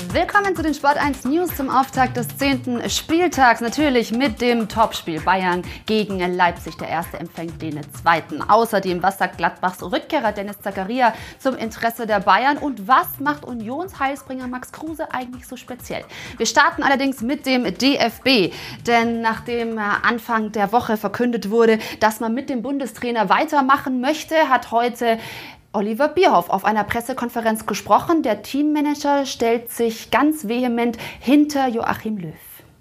Willkommen zu den Sport1 News zum Auftakt des 10. Spieltags. Natürlich mit dem Topspiel Bayern gegen Leipzig. Der erste empfängt den zweiten. Außerdem, was sagt Gladbachs Rückkehrer Dennis Zakaria zum Interesse der Bayern? Und was macht Unionsheilsbringer Max Kruse eigentlich so speziell? Wir starten allerdings mit dem DFB. Denn nachdem Anfang der Woche verkündet wurde, dass man mit dem Bundestrainer weitermachen möchte, hat heute Oliver Bierhoff auf einer Pressekonferenz gesprochen. Der Teammanager stellt sich ganz vehement hinter Joachim Löw.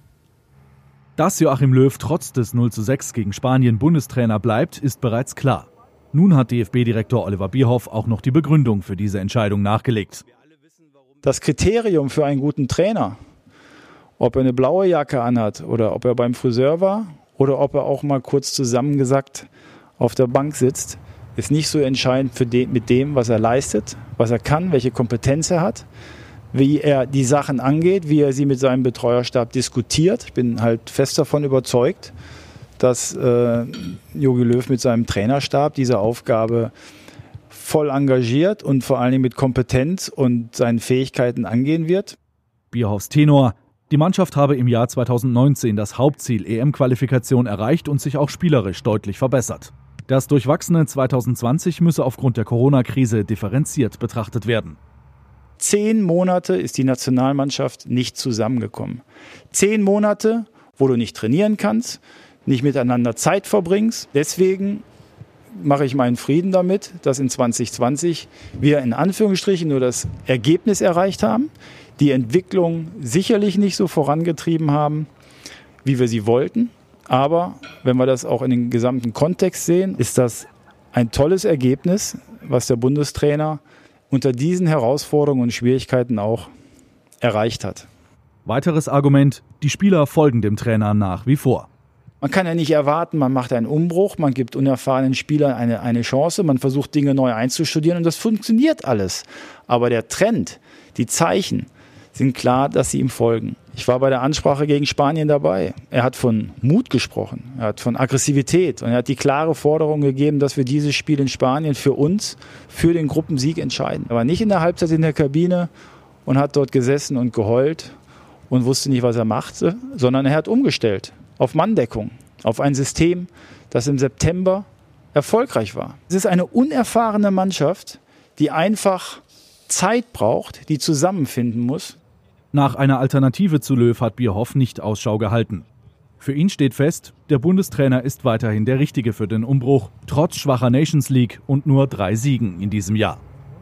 Dass Joachim Löw trotz des 0:6 gegen Spanien Bundestrainer bleibt, ist bereits klar. Nun hat DFB-Direktor Oliver Bierhoff auch noch die Begründung für diese Entscheidung nachgelegt. Das Kriterium für einen guten Trainer, ob er eine blaue Jacke anhat oder ob er beim Friseur war oder ob er auch mal kurz zusammengesackt auf der Bank sitzt, ist nicht so entscheidend mit dem, was er leistet, was er kann, welche Kompetenz er hat, wie er die Sachen angeht, wie er sie mit seinem Betreuerstab diskutiert. Ich bin halt fest davon überzeugt, dass Jogi Löw mit seinem Trainerstab diese Aufgabe voll engagiert und vor allen Dingen mit Kompetenz und seinen Fähigkeiten angehen wird. Bierhoffs Tenor: Die Mannschaft habe im Jahr 2019 das Hauptziel EM-Qualifikation erreicht und sich auch spielerisch deutlich verbessert. Das durchwachsene 2020 müsse aufgrund der Corona-Krise differenziert betrachtet werden. 10 Monate ist die Nationalmannschaft nicht zusammengekommen. 10 Monate, wo du nicht trainieren kannst, nicht miteinander Zeit verbringst. Deswegen mache ich meinen Frieden damit, dass in 2020 wir in Anführungsstrichen nur das Ergebnis erreicht haben, die Entwicklung sicherlich nicht so vorangetrieben haben, wie wir sie wollten. Aber wenn wir das auch in den gesamten Kontext sehen, ist das ein tolles Ergebnis, was der Bundestrainer unter diesen Herausforderungen und Schwierigkeiten auch erreicht hat. Weiteres Argument: Die Spieler folgen dem Trainer nach wie vor. Man kann ja nicht erwarten, man macht einen Umbruch, man gibt unerfahrenen Spielern eine Chance, man versucht Dinge neu einzustudieren und das funktioniert alles. Aber der Trend, die Zeichen sind klar, dass sie ihm folgen. Ich war bei der Ansprache gegen Spanien dabei. Er hat von Mut gesprochen, er hat von Aggressivität und er hat die klare Forderung gegeben, dass wir dieses Spiel in Spanien für uns, für den Gruppensieg entscheiden. Er war nicht in der Halbzeit in der Kabine und hat dort gesessen und geheult und wusste nicht, was er machte, sondern er hat umgestellt auf Manndeckung, auf ein System, das im September erfolgreich war. Es ist eine unerfahrene Mannschaft, die einfach Zeit braucht, die zusammenfinden muss. Nach einer Alternative zu Löw hat Bierhoff nicht Ausschau gehalten. Für ihn steht fest, der Bundestrainer ist weiterhin der Richtige für den Umbruch, trotz schwacher Nations League und nur 3 Siegen in diesem Jahr.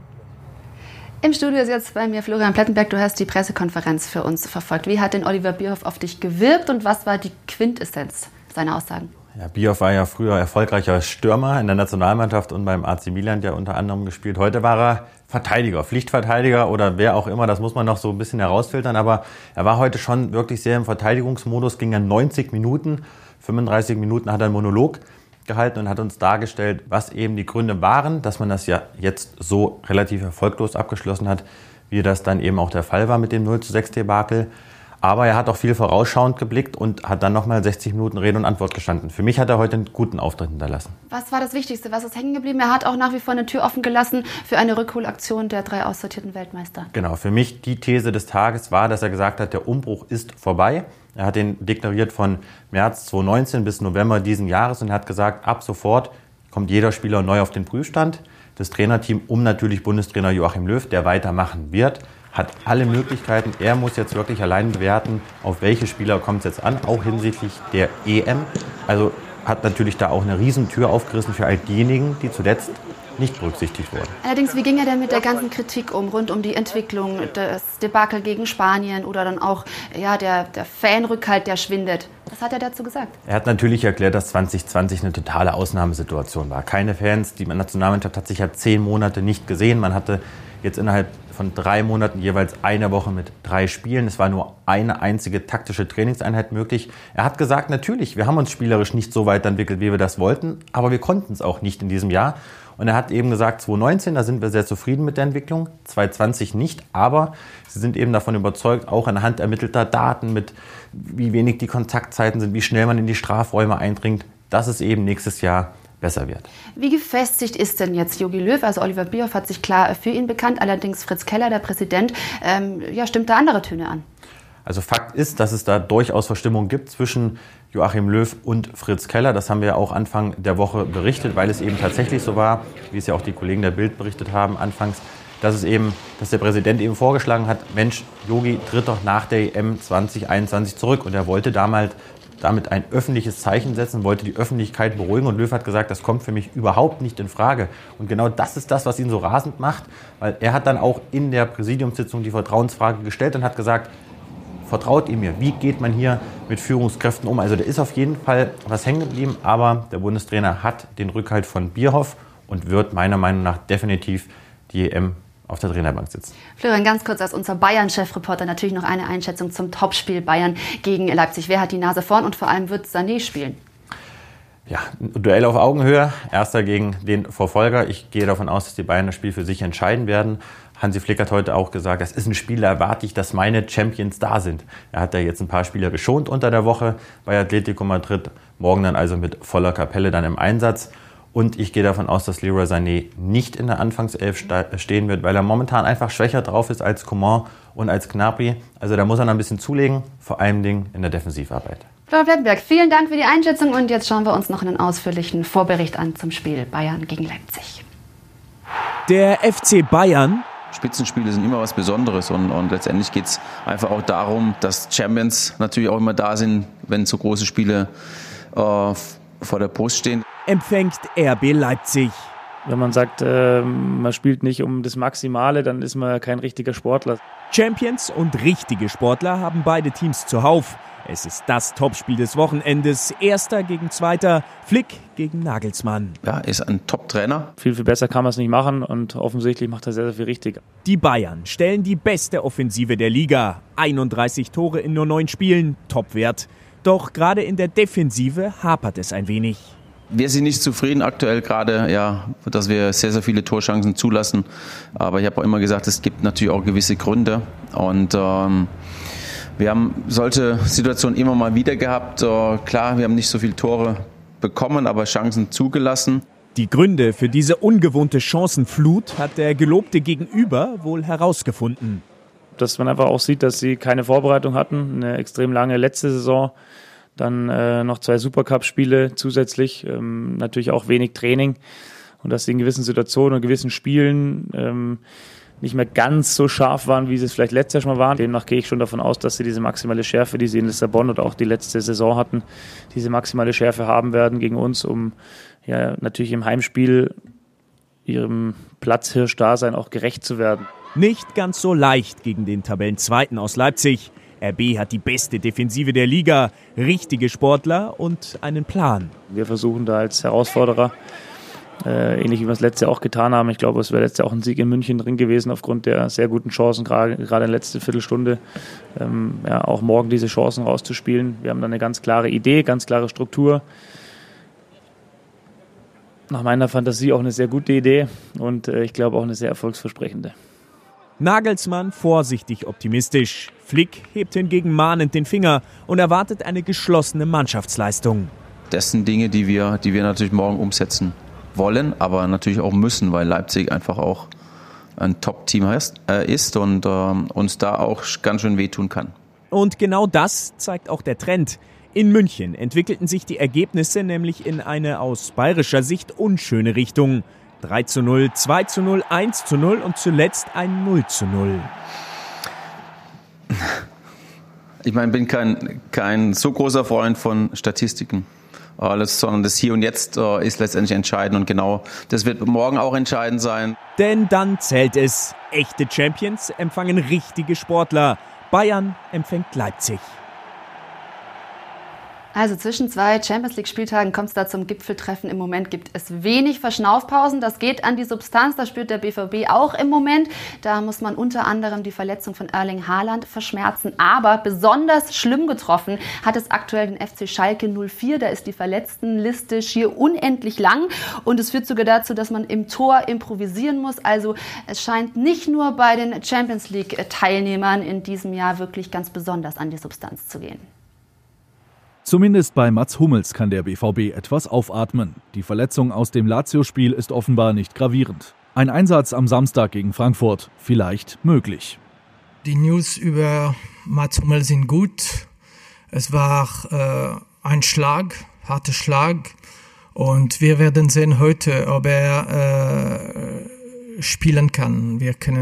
Im Studio ist jetzt bei mir Florian Plettenberg. Du hast die Pressekonferenz für uns verfolgt. Wie hat denn Oliver Bierhoff auf dich gewirkt und was war die Quintessenz seiner Aussagen? Ja, Bierhoff war ja früher erfolgreicher Stürmer in der Nationalmannschaft und beim AC Milan ja unter anderem gespielt. Heute war er Verteidiger, Pflichtverteidiger oder wer auch immer, das muss man noch so ein bisschen herausfiltern. Aber er war heute schon wirklich sehr im Verteidigungsmodus, ging ja 90 Minuten. 35 Minuten hat er einen Monolog gehalten und hat uns dargestellt, was eben die Gründe waren, dass man das ja jetzt so relativ erfolglos abgeschlossen hat, wie das dann eben auch der Fall war mit dem 0:6-Debakel. Aber er hat auch viel vorausschauend geblickt und hat dann nochmal 60 Minuten Rede und Antwort gestanden. Für mich hat er heute einen guten Auftritt hinterlassen. Was war das Wichtigste? Was ist hängen geblieben? Er hat auch nach wie vor eine Tür offen gelassen für eine Rückholaktion der 3 aussortierten Weltmeister. Genau, für mich die These des Tages war, dass er gesagt hat, der Umbruch ist vorbei. Er hat den deklariert von März 2019 bis November diesen Jahres und hat gesagt, ab sofort kommt jeder Spieler neu auf den Prüfstand. Das Trainerteam natürlich Bundestrainer Joachim Löw, der weitermachen wird, hat alle Möglichkeiten. Er muss jetzt wirklich allein bewerten, auf welche Spieler kommt es jetzt an, auch hinsichtlich der EM. Also hat natürlich da auch eine Riesentür aufgerissen für all diejenigen, die zuletzt nicht berücksichtigt wurden. Allerdings, wie ging er denn mit der ganzen Kritik rund um die Entwicklung, das Debakel gegen Spanien oder dann auch der Fanrückhalt, der schwindet? Was hat er dazu gesagt? Er hat natürlich erklärt, dass 2020 eine totale Ausnahmesituation war. Keine Fans, die Nationalmannschaft hat sich ja 10 Monate nicht gesehen. Man hatte jetzt innerhalb von 3 Monaten jeweils eine Woche mit 3 Spielen. Es war nur eine einzige taktische Trainingseinheit möglich. Er hat gesagt, natürlich, wir haben uns spielerisch nicht so weiterentwickelt, wie wir das wollten, aber wir konnten es auch nicht in diesem Jahr. Und er hat eben gesagt, 2019, da sind wir sehr zufrieden mit der Entwicklung, 2020 nicht, aber sie sind eben davon überzeugt, auch anhand ermittelter Daten, mit wie wenig die Kontaktzeiten sind, wie schnell man in die Strafräume eindringt, dass es eben nächstes Jahr besser wird. Wie gefestigt ist denn jetzt Jogi Löw? Also Oliver Bierhoff hat sich klar für ihn bekannt, allerdings Fritz Keller, der Präsident, stimmt da andere Töne an. Also Fakt ist, dass es da durchaus Verstimmung gibt zwischen Joachim Löw und Fritz Keller. Das haben wir auch Anfang der Woche berichtet, weil es eben tatsächlich so war, wie es ja auch die Kollegen der Bild berichtet haben anfangs, dass der Präsident eben vorgeschlagen hat, Mensch, Jogi tritt doch nach der EM 2021 zurück. Und er wollte damit ein öffentliches Zeichen setzen, wollte die Öffentlichkeit beruhigen. Und Löw hat gesagt, das kommt für mich überhaupt nicht in Frage. Und genau das ist das, was ihn so rasend macht, weil er hat dann auch in der Präsidiumssitzung die Vertrauensfrage gestellt und hat gesagt, vertraut ihr mir? Wie geht man hier mit Führungskräften um? Also da ist auf jeden Fall was hängen geblieben, aber der Bundestrainer hat den Rückhalt von Bierhoff und wird meiner Meinung nach definitiv die EM auf der Trainerbank sitzen. Florian, ganz kurz als unser Bayern-Chefreporter natürlich noch eine Einschätzung zum Topspiel Bayern gegen Leipzig. Wer hat die Nase vorn und vor allem wird Sané spielen? Ja, ein Duell auf Augenhöhe, Erster gegen den Verfolger. Ich gehe davon aus, dass die Bayern das Spiel für sich entscheiden werden. Hansi Flick hat heute auch gesagt, das ist ein Spiel, da erwarte ich, dass meine Champions da sind. Er hat ja jetzt ein paar Spieler geschont unter der Woche bei Atletico Madrid. Morgen dann also mit voller Kapelle dann im Einsatz. Und ich gehe davon aus, dass Leroy Sané nicht in der Anfangself stehen wird, weil er momentan einfach schwächer drauf ist als Coman und als Gnabry. Also da muss er noch ein bisschen zulegen, vor allem in der Defensivarbeit. Florian Plettenberg, vielen Dank für die Einschätzung und jetzt schauen wir uns noch einen ausführlichen Vorbericht an zum Spiel Bayern gegen Leipzig. Der FC Bayern. Spitzenspiele sind immer was Besonderes und letztendlich geht es einfach auch darum, dass Champions natürlich auch immer da sind, wenn so große Spiele vor der Brust stehen. Empfängt RB Leipzig. Wenn man sagt, man spielt nicht um das Maximale, dann ist man kein richtiger Sportler. Champions und richtige Sportler haben beide Teams zuhauf. Es ist das Topspiel des Wochenendes. Erster gegen Zweiter, Flick gegen Nagelsmann. Ja, ist ein Top-Trainer. Viel besser kann man es nicht machen und offensichtlich macht er sehr, sehr viel richtig. Die Bayern stellen die beste Offensive der Liga. 31 Tore in nur 9 Spielen, Topwert. Doch gerade in der Defensive hapert es ein wenig. Wir sind nicht zufrieden aktuell gerade, dass wir sehr, sehr viele Torchancen zulassen. Aber ich habe auch immer gesagt, es gibt natürlich auch gewisse Gründe. Und wir haben solche Situationen immer mal wieder gehabt. Klar, wir haben nicht so viele Tore bekommen, aber Chancen zugelassen. Die Gründe für diese ungewohnte Chancenflut hat der gelobte Gegenüber wohl herausgefunden. Dass man einfach auch sieht, dass sie keine Vorbereitung hatten, eine extrem lange letzte Saison. Dann noch 2 Supercup-Spiele zusätzlich, natürlich auch wenig Training und dass sie in gewissen Situationen und gewissen Spielen nicht mehr ganz so scharf waren, wie sie es vielleicht letztes Jahr schon mal waren. Demnach gehe ich schon davon aus, dass sie diese maximale Schärfe, die sie in Lissabon oder auch die letzte Saison hatten, diese maximale Schärfe haben werden gegen uns, um natürlich im Heimspiel ihrem Platzhirsch-Dasein auch gerecht zu werden. Nicht ganz so leicht gegen den Tabellenzweiten aus Leipzig. RB hat die beste Defensive der Liga, richtige Sportler und einen Plan. Wir versuchen da als Herausforderer, ähnlich wie wir es letztes Jahr auch getan haben. Ich glaube, es wäre letztes Jahr auch ein Sieg in München drin gewesen aufgrund der sehr guten Chancen, gerade in der letzten Viertelstunde, auch morgen diese Chancen rauszuspielen. Wir haben da eine ganz klare Idee, ganz klare Struktur. Nach meiner Fantasie auch eine sehr gute Idee und ich glaube auch eine sehr erfolgsversprechende. Nagelsmann vorsichtig optimistisch. Flick hebt hingegen mahnend den Finger und erwartet eine geschlossene Mannschaftsleistung. Das sind Dinge, die wir natürlich morgen umsetzen wollen, aber natürlich auch müssen, weil Leipzig einfach auch ein Top-Team ist und uns da auch ganz schön wehtun kann. Und genau das zeigt auch der Trend. In München entwickelten sich die Ergebnisse nämlich in eine aus bayerischer Sicht unschöne Richtung. 3:0, 2:0, 1:0 und zuletzt ein 0:0. Ich meine, bin kein so großer Freund von Statistiken, sondern das Hier und Jetzt ist letztendlich entscheidend und genau das wird morgen auch entscheidend sein. Denn dann zählt es. Echte Champions empfangen richtige Sportler. Bayern empfängt Leipzig. Also zwischen 2 Champions-League-Spieltagen kommt es da zum Gipfeltreffen. Im Moment gibt es wenig Verschnaufpausen. Das geht an die Substanz, das spürt der BVB auch im Moment. Da muss man unter anderem die Verletzung von Erling Haaland verschmerzen. Aber besonders schlimm getroffen hat es aktuell den FC Schalke 04. Da ist die Verletztenliste schier unendlich lang. Und es führt sogar dazu, dass man im Tor improvisieren muss. Also es scheint nicht nur bei den Champions-League-Teilnehmern in diesem Jahr wirklich ganz besonders an die Substanz zu gehen. Zumindest bei Mats Hummels kann der BVB etwas aufatmen. Die Verletzung aus dem Lazio-Spiel ist offenbar nicht gravierend. Ein Einsatz am Samstag gegen Frankfurt vielleicht möglich. Die News über Mats Hummels sind gut. Es war ein harter Schlag. Und wir werden sehen heute, ob er spielen kann.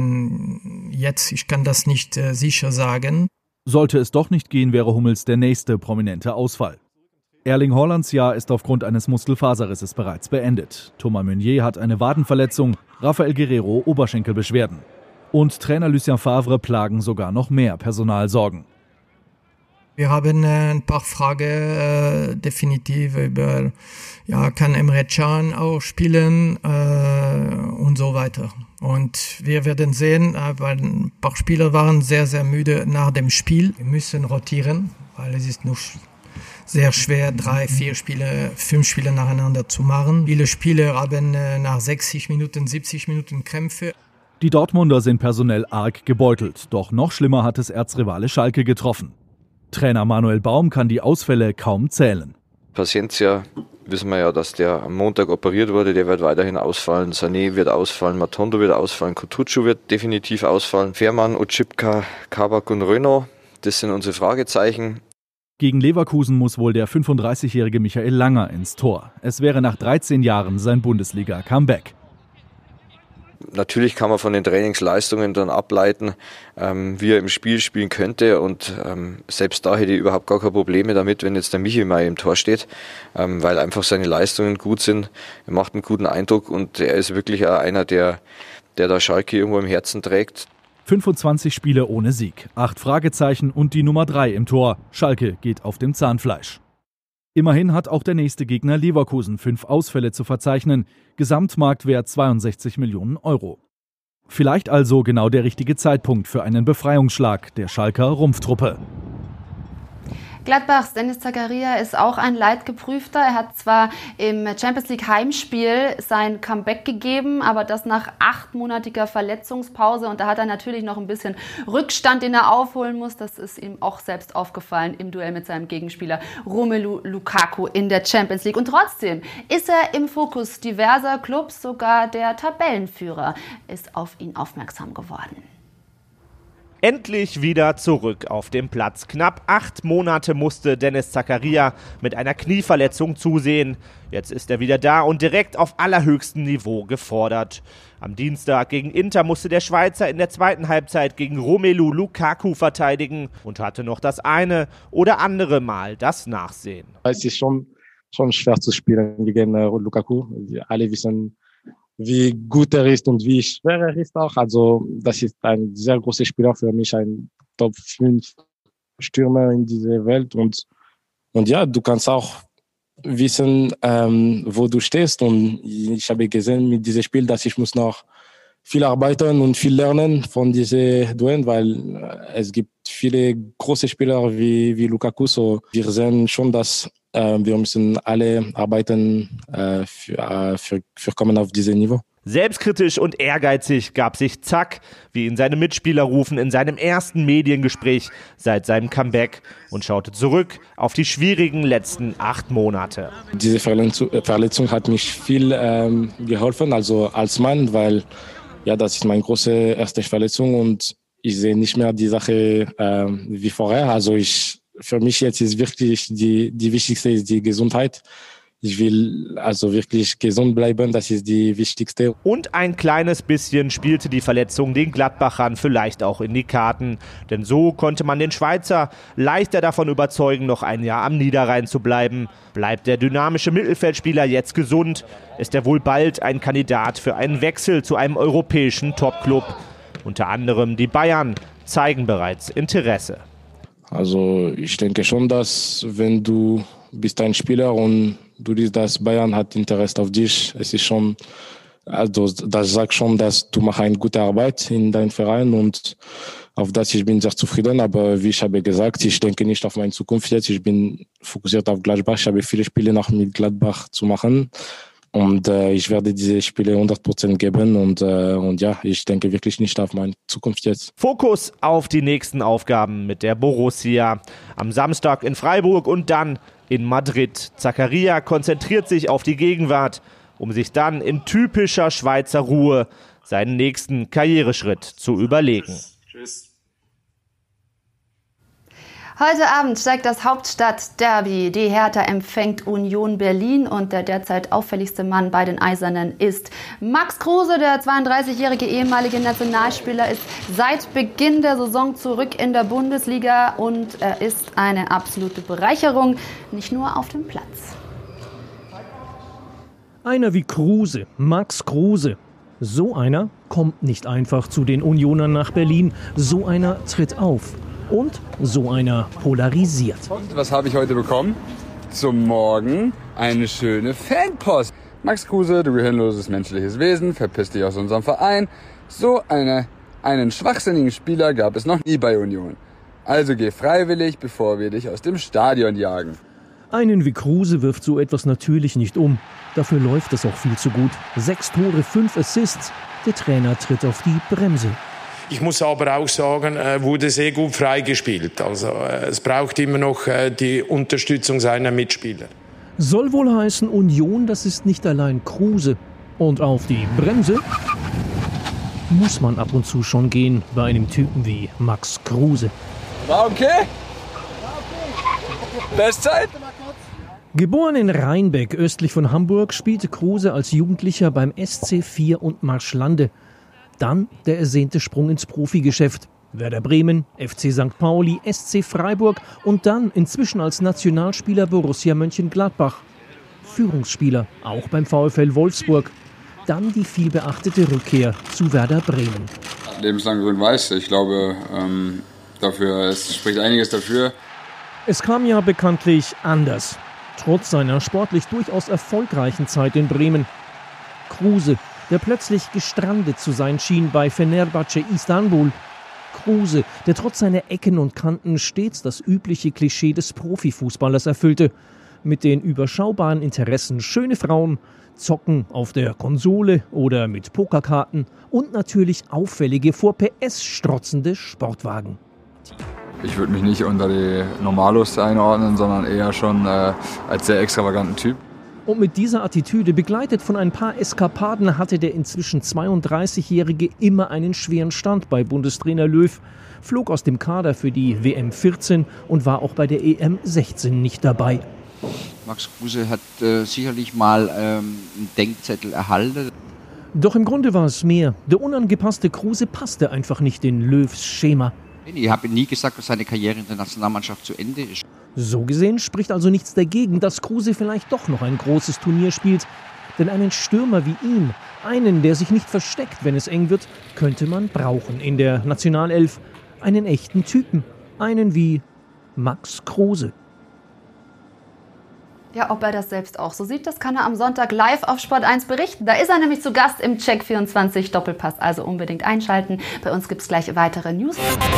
Ich kann das nicht sicher sagen. Sollte es doch nicht gehen, wäre Hummels der nächste prominente Ausfall. Erling Haalands Jahr ist aufgrund eines Muskelfaserrisses bereits beendet. Thomas Meunier hat eine Wadenverletzung, Rafael Guerreiro Oberschenkelbeschwerden. Und Trainer Lucien Favre plagen sogar noch mehr Personalsorgen. Wir haben ein paar Fragen definitiv über, kann Emre Can auch spielen und so weiter. Und wir werden sehen, weil ein paar Spieler waren sehr, sehr müde nach dem Spiel. Wir müssen rotieren, weil es ist noch sehr schwer, 3, 4 Spiele, 5 Spiele nacheinander zu machen. Viele Spieler haben nach 60 Minuten, 70 Minuten Krämpfe. Die Dortmunder sind personell arg gebeutelt. Doch noch schlimmer hat es Erzrivale Schalke getroffen. Trainer Manuel Baum kann die Ausfälle kaum zählen. Paciencia, wissen wir ja, dass der am Montag operiert wurde, der wird weiterhin ausfallen. Sané wird ausfallen, Matondo wird ausfallen, Coutinho wird definitiv ausfallen. Fährmann, Otschipka, Kabak und Renault, das sind unsere Fragezeichen. Gegen Leverkusen muss wohl der 35-jährige Michael Langer ins Tor. Es wäre nach 13 Jahren sein Bundesliga-Comeback. Natürlich kann man von den Trainingsleistungen dann ableiten, wie er im Spiel spielen könnte, und selbst da hätte ich überhaupt gar keine Probleme damit, wenn jetzt der Michi mal im Tor steht, weil einfach seine Leistungen gut sind. Er macht einen guten Eindruck und er ist wirklich auch einer, der da Schalke irgendwo im Herzen trägt. 25 Spiele ohne Sieg, 8 Fragezeichen und die Nummer 3 im Tor. Schalke geht auf dem Zahnfleisch. Immerhin hat auch der nächste Gegner Leverkusen 5 Ausfälle zu verzeichnen. Gesamtmarktwert 62 Millionen Euro. Vielleicht also genau der richtige Zeitpunkt für einen Befreiungsschlag der Schalker Rumpftruppe. Gladbachs Denis Zakaria ist auch ein Leidgeprüfter. Er hat zwar im Champions League Heimspiel sein Comeback gegeben, aber das nach 8-monatiger Verletzungspause. Und da hat er natürlich noch ein bisschen Rückstand, den er aufholen muss. Das ist ihm auch selbst aufgefallen im Duell mit seinem Gegenspieler Romelu Lukaku in der Champions League. Und trotzdem ist er im Fokus diverser Clubs. Sogar der Tabellenführer ist auf ihn aufmerksam geworden. Endlich wieder zurück auf dem Platz. Knapp 8 Monate musste Denis Zakaria mit einer Knieverletzung zusehen. Jetzt ist er wieder da und direkt auf allerhöchstem Niveau gefordert. Am Dienstag gegen Inter musste der Schweizer in der zweiten Halbzeit gegen Romelu Lukaku verteidigen und hatte noch das eine oder andere Mal das Nachsehen. Es ist schon schwer zu spielen gegen Lukaku. Alle wissen, wie gut er ist und wie schwer er ist auch. Also das ist ein sehr großer Spieler für mich, ein Top 5 Stürmer in dieser Welt. Und ja, du kannst auch wissen, wo du stehst. Und ich habe gesehen mit diesem Spiel, dass ich muss noch viel arbeiten und viel lernen von diesen Duellen, weil es gibt viele große Spieler wie Lukaku. So wir sehen schon, dass wir müssen alle arbeiten für kommen auf dieses Niveau. Selbstkritisch und ehrgeizig gab sich Zack, wie ihn seine Mitspieler rufen, in seinem ersten Mediengespräch seit seinem Comeback und schaute zurück auf die schwierigen letzten 8 Monate. Diese Verletzung hat mich viel geholfen, also als Mann, weil ja, das ist meine große erste Verletzung und ich sehe nicht mehr die Sache wie vorher. Also für mich jetzt ist wirklich die wichtigste ist die Gesundheit. Ich will also wirklich gesund bleiben, das ist die wichtigste. Und ein kleines bisschen spielte die Verletzung den Gladbachern vielleicht auch in die Karten. Denn so konnte man den Schweizer leichter davon überzeugen, noch ein Jahr am Niederrhein zu bleiben. Bleibt der dynamische Mittelfeldspieler jetzt gesund, ist er wohl bald ein Kandidat für einen Wechsel zu einem europäischen Topclub. Unter anderem die Bayern zeigen bereits Interesse. Also ich denke schon, dass wenn du bist ein Spieler und du siehst, dass Bayern hat Interesse auf dich, es ist schon, also das sagt schon, dass du machst eine gute Arbeit in deinem Verein und auf das ich bin sehr zufrieden. Aber wie ich habe gesagt, ich denke nicht auf meine Zukunft jetzt. Ich bin fokussiert auf Gladbach. Ich habe viele Spiele noch mit Gladbach zu machen. Und ich werde diese Spiele 100% geben und ja, ich denke wirklich nicht auf meine Zukunft jetzt. Fokus auf die nächsten Aufgaben mit der Borussia. Am Samstag in Freiburg und dann in Madrid. Zakaria konzentriert sich auf die Gegenwart, um sich dann in typischer Schweizer Ruhe seinen nächsten Karriereschritt zu überlegen. Tschüss. Heute Abend steigt das Hauptstadtderby. Die Hertha empfängt Union Berlin und der derzeit auffälligste Mann bei den Eisernen ist Max Kruse. Der 32-jährige ehemalige Nationalspieler ist seit Beginn der Saison zurück in der Bundesliga und er ist eine absolute Bereicherung, nicht nur auf dem Platz. Einer wie Kruse, Max Kruse. So einer kommt nicht einfach zu den Unionern nach Berlin. So einer tritt auf. Und so einer polarisiert. Was habe ich heute bekommen? Zum Morgen eine schöne Fanpost. Max Kruse, du gehirnloses menschliches Wesen, verpiss dich aus unserem Verein. So einen schwachsinnigen Spieler gab es noch nie bei Union. Also geh freiwillig, bevor wir dich aus dem Stadion jagen. Einen wie Kruse wirft so etwas natürlich nicht um. Dafür läuft es auch viel zu gut. 6 Tore, 5 Assists. Der Trainer tritt auf die Bremse. Ich muss aber auch sagen, wurde sehr gut freigespielt. Also es braucht immer noch die Unterstützung seiner Mitspieler. Soll wohl heißen, Union, das ist nicht allein Kruse. Und auf die Bremse muss man ab und zu schon gehen bei einem Typen wie Max Kruse. War okay? Bestzeit? Geboren in Rheinbeck, östlich von Hamburg, spielte Kruse als Jugendlicher beim SC4 und Marschlande. Dann der ersehnte Sprung ins Profigeschäft. Werder Bremen, FC St. Pauli, SC Freiburg und dann inzwischen als Nationalspieler Borussia Mönchengladbach. Führungsspieler, auch beim VfL Wolfsburg. Dann die vielbeachtete Rückkehr zu Werder Bremen. Lebenslang grün-weiß, ich glaube, es spricht einiges dafür. Es kam ja bekanntlich anders. Trotz seiner sportlich durchaus erfolgreichen Zeit in Bremen. Kruse, der plötzlich gestrandet zu sein schien bei Fenerbahce Istanbul. Kruse, der trotz seiner Ecken und Kanten stets das übliche Klischee des Profifußballers erfüllte. Mit den überschaubaren Interessen schöne Frauen, Zocken auf der Konsole oder mit Pokerkarten und natürlich auffällige, vor PS strotzende Sportwagen. Ich würde mich nicht unter die Normalos einordnen, sondern eher schon als sehr extravaganten Typ. Und mit dieser Attitüde, begleitet von ein paar Eskapaden, hatte der inzwischen 32-Jährige immer einen schweren Stand bei Bundestrainer Löw, flog aus dem Kader für die WM 14 und war auch bei der EM 16 nicht dabei. Max Kruse hat sicherlich mal einen Denkzettel erhalten. Doch im Grunde war es mehr. Der unangepasste Kruse passte einfach nicht in Löws Schema. Ich habe nie gesagt, dass seine Karriere in der Nationalmannschaft zu Ende ist. So gesehen spricht also nichts dagegen, dass Kruse vielleicht doch noch ein großes Turnier spielt. Denn einen Stürmer wie ihn, einen, der sich nicht versteckt, wenn es eng wird, könnte man brauchen in der Nationalelf. Einen echten Typen, einen wie Max Kruse. Ja, ob er das selbst auch so sieht, das kann er am Sonntag live auf Sport 1 berichten. Da ist er nämlich zu Gast im Check24 Doppelpass, also unbedingt einschalten. Bei uns gibt es gleich weitere News.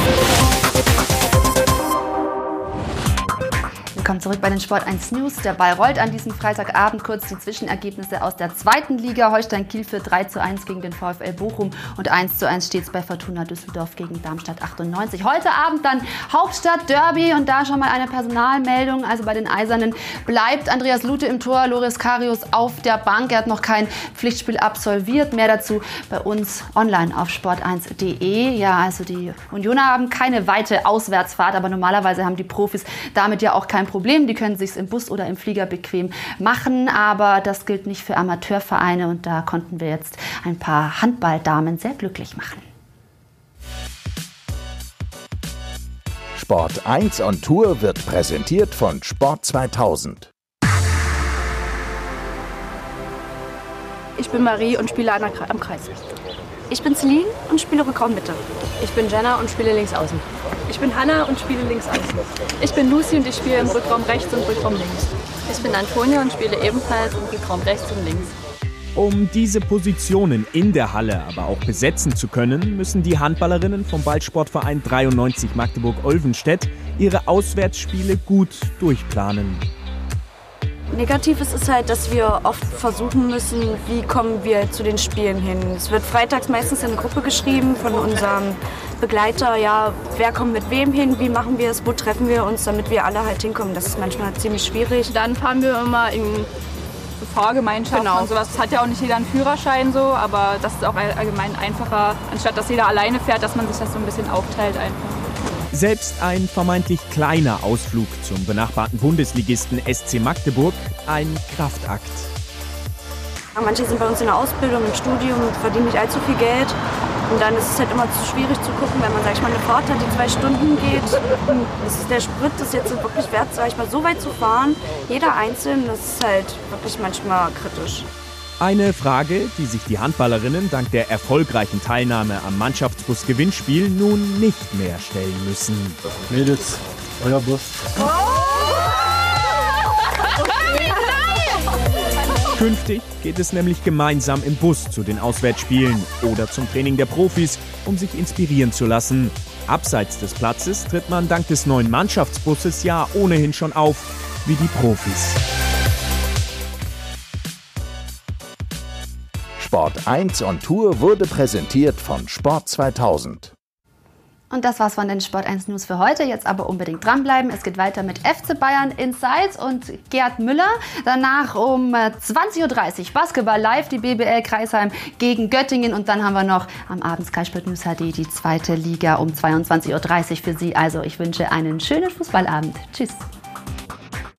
Willkommen zurück bei den Sport 1 News. Der Ball rollt an diesem Freitagabend. Kurz die Zwischenergebnisse aus der zweiten Liga. Holstein Kiel führt 3:1 gegen den VfL Bochum und 1:1 steht es bei Fortuna Düsseldorf gegen Darmstadt 98. Heute Abend dann Hauptstadt-Derby und da schon mal eine Personalmeldung. Also bei den Eisernen bleibt Andreas Lute im Tor, Loris Karius auf der Bank. Er hat noch kein Pflichtspiel absolviert. Mehr dazu bei uns online auf sport1.de. Ja, also die Unioner haben keine weite Auswärtsfahrt, aber normalerweise haben die Profis damit ja auch kein Problem. Die können sich im Bus oder im Flieger bequem machen, aber das gilt nicht für Amateurvereine und da konnten wir jetzt ein paar Handballdamen sehr glücklich machen. Sport 1 on Tour wird präsentiert von Sport 2000. Ich bin Marie und spiele am Kreis. Ich bin Celine und spiele Rückraum Mitte. Ich bin Jenna und spiele links außen. Ich bin Hanna und spiele links außen. Ich bin Lucy und ich spiele im Rückraum rechts und Rückraum links. Ich bin Antonia und spiele ebenfalls im Rückraum rechts und links. Um diese Positionen in der Halle aber auch besetzen zu können, müssen die Handballerinnen vom Ballsportverein 93 Magdeburg-Olvenstedt ihre Auswärtsspiele gut durchplanen. Negativ ist halt, dass wir oft versuchen müssen, wie kommen wir zu den Spielen hin. Es wird freitags meistens in eine Gruppe geschrieben von unserem Begleiter, ja, wer kommt mit wem hin, wie machen wir es, wo treffen wir uns, damit wir alle halt hinkommen. Das ist manchmal ziemlich schwierig. Dann fahren wir immer in Fahrgemeinschaften und sowas. Das hat ja auch nicht jeder einen Führerschein so, aber das ist auch allgemein einfacher, anstatt dass jeder alleine fährt, dass man sich das so ein bisschen aufteilt einfach. Selbst ein vermeintlich kleiner Ausflug zum benachbarten Bundesligisten SC Magdeburg ein Kraftakt. Manche sind bei uns in der Ausbildung, im Studium, verdienen nicht allzu viel Geld. Und dann ist es halt immer zu schwierig zu gucken, wenn man, sag ich mal, eine Fahrt hat, die 2 Stunden geht. Der Sprit ist jetzt wirklich wert, sag ich mal, so weit zu fahren. Jeder einzeln, das ist halt wirklich manchmal kritisch. Eine Frage, die sich die Handballerinnen dank der erfolgreichen Teilnahme am Mannschaftsbus-Gewinnspiel nun nicht mehr stellen müssen. Mädels, euer Bus. Künftig geht es nämlich gemeinsam im Bus zu den Auswärtsspielen oder zum Training der Profis, um sich inspirieren zu lassen. Abseits des Platzes tritt man dank des neuen Mannschaftsbusses ja ohnehin schon auf wie die Profis. Sport 1 on Tour wurde präsentiert von Sport 2000. Und das war's von den Sport 1 News für heute. Jetzt aber unbedingt dranbleiben. Es geht weiter mit FC Bayern Insights und Gerd Müller. Danach um 20.30 Uhr Basketball live, die BBL Kreisheim gegen Göttingen. Und dann haben wir noch am Abend Sky Sport News HD die 2. Liga um 22.30 Uhr für Sie. Also ich wünsche einen schönen Fußballabend. Tschüss.